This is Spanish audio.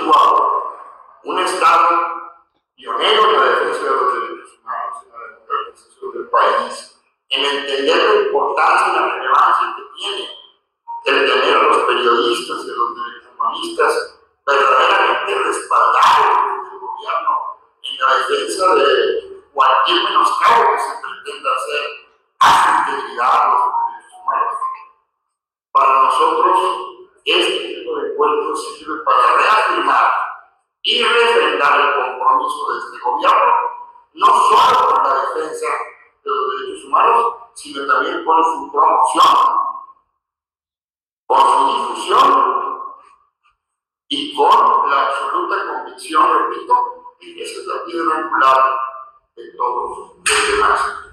Chihuahua, un estado pionero en la defensa de los derechos humanos, en la democratización del país, en entender la importancia y la relevancia que tiene el tener a los periodistas y a los derechos humanistas verdaderamente respaldados por el gobierno en la defensa de cualquier menoscabo que se pretenda hacer a su integridad, a los derechos humanos. Para nosotros, este tipo de encuentros sirve para reafirmar y refrendar el compromiso de este gobierno, no solo con la defensa de los derechos humanos, sino también con su promoción, con su difusión y con la absoluta convicción, repito, de que esa es la piedra angular de todos los demás.